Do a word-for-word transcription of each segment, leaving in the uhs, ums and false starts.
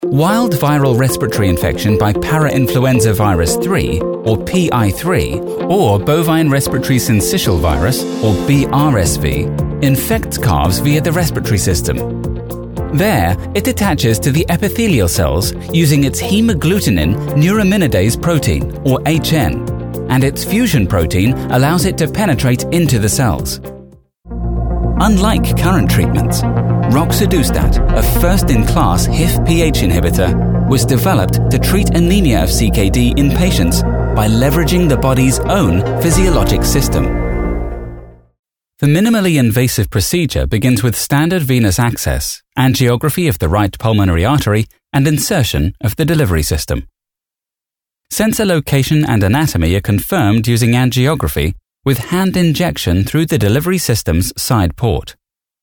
Wild viral respiratory infection by parainfluenza virus three, or P I three, or bovine respiratory syncytial virus, or B R S V, infects calves via the respiratory system. There, it attaches to the epithelial cells using its hemagglutinin neuraminidase protein, or H N, and its fusion protein allows it to penetrate into the cells. Unlike current treatments, roxadustat, a first-in-class H I F P H inhibitor, was developed to treat anemia of C K D in patients by leveraging the body's own physiologic system. The minimally invasive procedure begins with standard venous access, angiography of the right pulmonary artery, and insertion of the delivery system. Sensor location and anatomy are confirmed using angiography with hand injection through the delivery system's side port.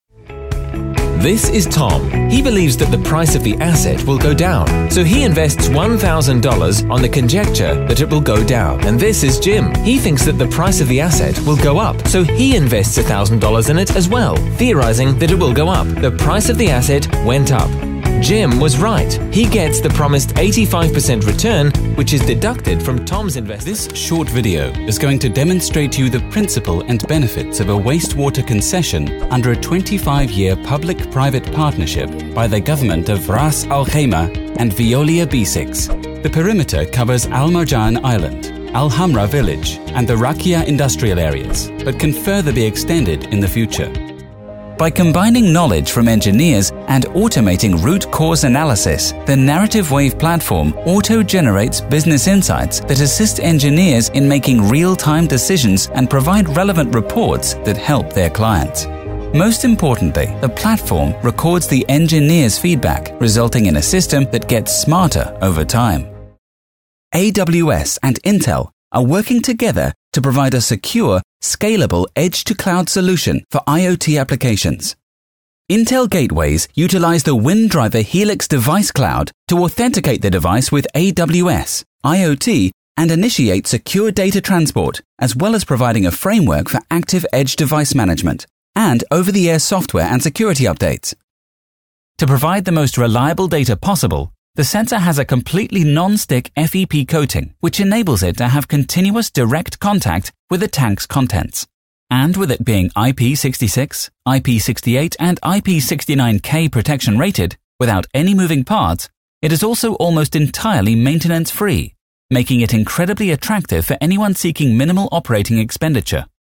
This is Tom. He believes that the price of the asset will go down, so he invests one thousand dollars on the conjecture that it will go down. And this is Jim. He thinks that the price of the asset will go up, so he invests one thousand dollars in it as well, theorizing that it will go up. The price of the asset went up. Jim was right. He gets the promised eighty-five percent return, which is deducted from Tom's investment. This short video is going to demonstrate to you the principle and benefits of a wastewater concession under a twenty-five year public-private partnership by the government of Ras Al Khaimah and Veolia B six. The perimeter covers Al Marjan Island, Al Hamra village, and the Rakia industrial areas, but can further be extended in the future. By combining knowledge from engineers and automating root cause analysis, the Narrative Wave platform auto-generates business insights that assist engineers in making real-time decisions and provide relevant reports that help their clients. Most importantly, the platform records the engineer's feedback, resulting in a system that gets smarter over time. A W S and Intel are working together to provide a secure, scalable edge-to-cloud solution for IoT applications. Intel gateways utilize the WinDriver Helix device cloud to authenticate the device with A W S, IoT, and initiate secure data transport, as well as providing a framework for active edge device management and over-the-air software and security updates. To provide the most reliable data possible, the sensor has a completely non-stick F E P coating, which enables it to have continuous direct contact with the tank's contents. And with it being I P sixty-six, I P sixty-eight, and I P sixty-nine K protection rated, without any moving parts, it is also almost entirely maintenance-free, making it incredibly attractive for anyone seeking minimal operating expenditure.